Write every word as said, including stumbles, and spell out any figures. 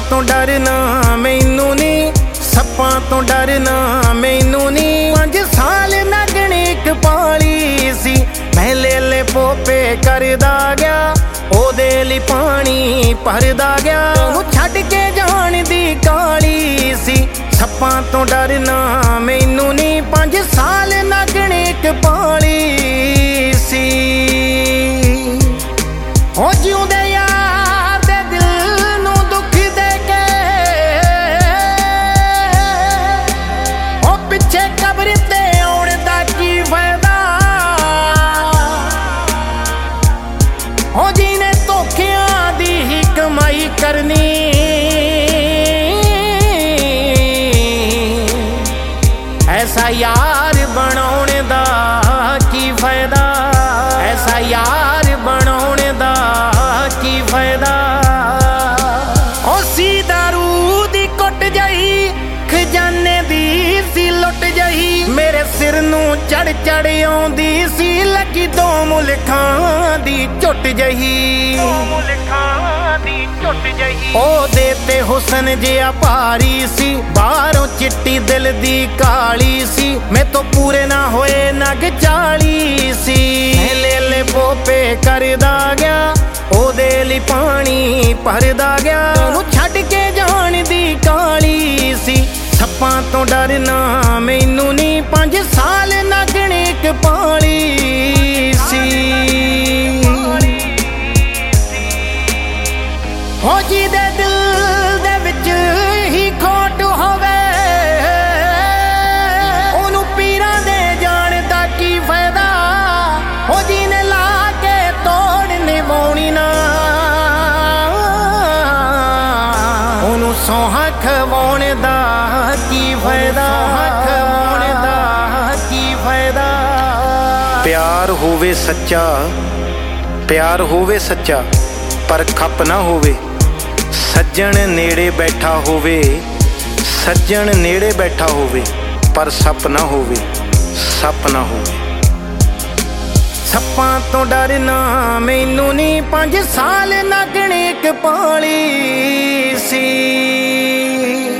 ਤੋਂ ਡਰਨਾ ਮੈਨੂੰ ਨੀ, ਸੱਪਾਂ ਤੋਂ ਡਰਨਾ ਮੈਨੂੰ ਨੀ। ਪੰਜ ਸਾਲ ਨਗਣੀ ਇੱਕ ਪਾਲੀ ਸੀ, ਮੈਂ ਲੇਲੇ ਪੋਪੇ ਕਰਦਾ ਗਿਆ, ਉਹਦੇ ਲਈ ਪਾਣੀ ਭਰਦਾ ਗਿਆ। ਉਹਨੂੰ ਛੱਡ ਕੇ ਜਾਣ ਦੀ ਕਾਲੀ ਸੀ, ਸੱਪਾਂ ਤੋਂ ਡਰਨਾ ਮੈਨੂੰ ਨੀ। ਪੰਜ ਸਾਲ ਨਗਣੀ ਇੱਕ ਪਾਲੀ ਸੀ। ਉਹ ਜਿਉਂਦੇ ਯਾਰ ਦੇ ਦਿਲ ਨੂੰ ਦੁੱਖ ਦੇ ਕੇ, ਉਹ ਪਿੱਛੇ ਕਬਰ ਤੇ ਆਉਣ ਦਾ ਕੀ ਫਾਇਦਾ। ਉਹ ਜਿਹਨੇ ਧੋਖਿਆਂ ਦੀ ਹੀ ਕਮਾਈ ਕਰਨੀ, ਐਸਾ ਯਾਰ ਬਣਾਉਣ ਦਾ ਕੀ ਫਾਇਦਾ, ਐਸਾ ਯਾਰ ਬਣਾਉਣ ਦਾ ਕੀ ਫਾਇਦਾ। ਉਹ ਸੀ ਦਾਰੂ ਦੀ ਕੁੱਟ ਜਹੀ, ਖਜ਼ਾਨੇ ਦੀ ਸੀ ਲੁੱਟ ਜਹੀ, ਮੇਰੇ ਸਿਰ ਨੂੰ ਚੜ ਚੜ ਆਉਂਦੀ ਸੀ, ਲੱਗੀ ਦੋ ਮੁਲਕਾਂ ਦੀ ਝੁੱਟ ਜਹੀ, ਦੋ ਮੁਲਕਾਂ ਦੀ ਝੁੱਟ ਜਹੀ। ਉਹਦੇ ਤੇ ਹੁਸਨ ਜਿਹਾ ਭਾਰੀ ਸੀ, ਬਾਹਰੋਂ ਚਿੱਟੀ ਦਿਲ ਦੀ ਕਾਲੀ ਸੀ, ਮੈਥੋਂ ਪੂਰੇ ਨਾ ਹੋਏ ਨਗ ਚਾਲੀ ਸੀ। ਲੇਲੇ ਪੋਪੇ ਕਰਦਾ ਗਿਆ, ਉਹਦੇ ਲਈ ਪਾਣੀ ਭਰਦਾ ਗਿਆ। ਉਹਨੂੰ ਛੱਡ ਕੇ ਜਾਣ ਦੀ ਕਾਲੀ ਸੀ, ਸੱਪਾਂ ਤੋਂ ਡਰਨਾ ਮੈਨੂੰ ਨੀ। ਪੰਜ ਸਾਲ ਨਗਣੀ ਇੱਕ ਪਾਲੀ ਸੀ। ਹੋ ਜਿਹਦੇ ਦਿਲ ਦੇ ਵਿੱਚ ਹੀ ਖੋਟ ਹੋਵੇ, ਉਹਨੂੰ ਪੀਰਾਂ ਦੇ ਜਾਣ ਦਾ ਕੀ ਫਾਇਦਾ। ਹੋ ਜਿਹਨੇ ਲਾ ਕੇ ਤੋੜ ਨਿਭਾਉਣੀ ਨਾ, ਉਹਨੂੰ ਸੌਹਾਂ ਖਵਾਉਣ ਦਾ ਕੀ ਫਾਇਦਾ, ਖਵਾਉਣ ਦਾ ਕੀ ਫਾਇਦਾ। ਪਿਆਰ ਹੋਵੇ ਸੱਚਾ, ਪਿਆਰ ਹੋਵੇ ਸੱਚਾ, ਪਰ ਖੱਪ ਨਾ ਹੋਵੇ। ਸੱਜਣ ਨੇੜੇ ਬੈਠਾ ਹੋਵੇ, ਸੱਜਣ ਨੇੜੇ ਬੈਠਾ ਹੋਵੇ, ਪਰ ਸੱਪ ਨਾ ਹੋਵੇ, ਸੱਪ ਨਾ ਹੋਵੇ। ਸੱਪਾਂ ਤੋਂ ਡਰਨਾ ਮੈਨੂੰ ਨੀ, ਪੰਜ ਸਾਲ ਨਗਣੀ ਇੱਕ ਪਾਲੀ ਸੀ।